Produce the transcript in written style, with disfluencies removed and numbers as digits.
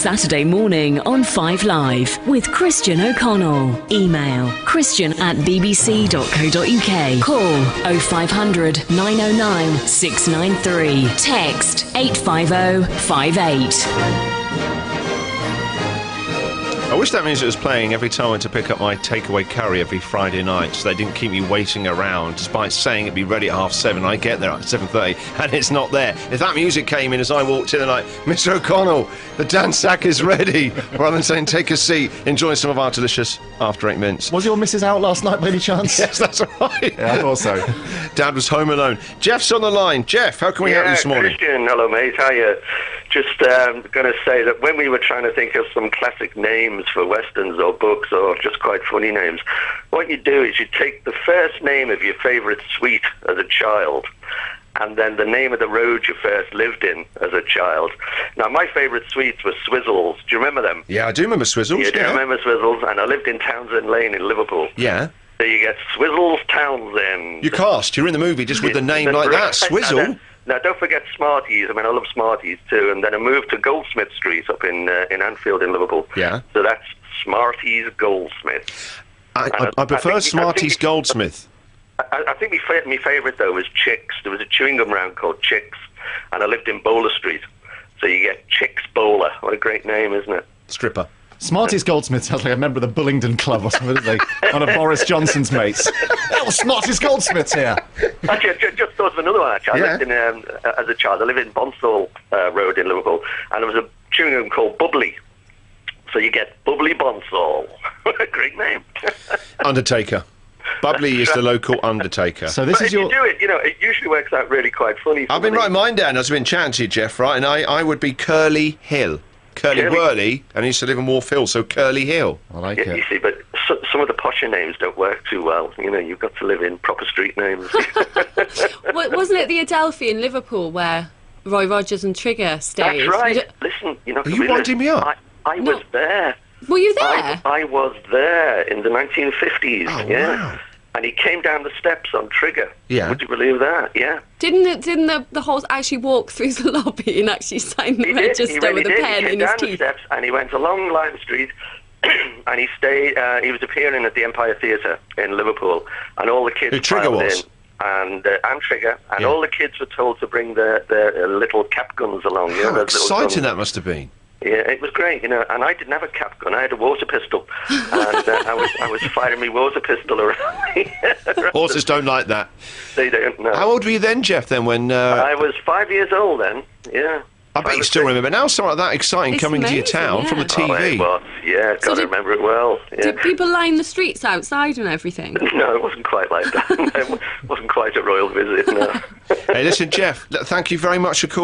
Saturday morning on 5 Live with Christian O'Connell. Email christian@bbc.co.uk. Call 0500 909 693. Text 85058. I wish that music was playing every time I went to pick up my takeaway curry every Friday night, so they didn't keep me waiting around, despite saying it'd be ready at 7:30. I get there at 7:30, and it's not there. If that music came in as I walked in and like, Mr. O'Connell, the Dan sack is ready, rather than saying, take a seat, enjoy some of our delicious After 8 Mints. Was your missus out last night by any chance? Yes, that's right. Yeah, I thought so. Dad was home alone. Jeff's on the line. Jeff, how can we help you this morning? Christian, hello mate, how are you? Just going to say that when we were trying to think of some classic names for westerns or books or just quite funny names, what you do is you take the first name of your favourite sweet as a child, and then the name of the road you first lived in as a child. Now, my favourite sweets were Swizzles. Do you remember them? Yeah, I do remember Swizzles. You do remember Swizzles? And I lived in Townsend Lane in Liverpool. Yeah. So you get Swizzles Townsend. You cast. You're in the movie just with the name like that. Swizzle. Now, don't forget Smarties. I mean, I love Smarties too. And then I moved to Goldsmith Street up in Anfield in Liverpool. Yeah. So that's Smarties Goldsmith. I prefer Smarties Goldsmith. I think my favourite, though, was Chicks. There was a chewing gum round called Chicks, and I lived in Bowler Street. So you get Chicks Bowler. What a great name, isn't it? Stripper. Smarties Goldsmith sounds like a member of the Bullingdon Club or something, isn't he? One of Boris Johnson's mates. Oh, Smarties Goldsmith's here. Actually, I just thought of another one, actually. I lived in, as a child, I lived in Bonsall Road in Liverpool, and there was a chewing gum called Bubbly. So you get Bubbly Bonsall. What a great name. Undertaker. Bubbly is the local Undertaker. So this But is if your... you do it, it usually works out really quite funny. I've been writing mine down as I've been chatting to you, Jeff, right? And I would be Curly Hill. Curly Whirly, and he used to live in Wharf Hill, so Curly Hill. I like You it. see, but some of the posher names don't work too well. You've got to live in proper street names. Wasn't it the Adelphi in Liverpool where Roy Rogers and Trigger stayed? That's right. Listen, Are you winding me up? I was there. Were you there? I was there in the 1950s. Oh, yeah. wow. And he came down the steps on Trigger. Yeah. Would you believe that? Yeah. Didn't the horse actually walk through the lobby and actually sign the register with a pen in his teeth? He came down the steps and he went along Lime Street and he stayed. He was appearing at the Empire Theatre in Liverpool, and all the kids. Who Trigger was? And Trigger, and all the kids were told to bring their little cap guns along. How exciting that must have been. Yeah, it was great, and I didn't have a cap gun. I had a water pistol, and I was firing my water pistol around. Horses don't like that. They don't know. How old were you then, Jeff? Then when I was 5 years old then. Yeah. I bet you still remember now something like that exciting It's coming into your amazing, town from the yeah. TV. It was, yeah, So God, I remember it well. Yeah. Did people line the streets outside and everything? No, it wasn't quite like that. It wasn't quite a royal visit, no. Hey, listen, Jeff. Thank you very much for calling.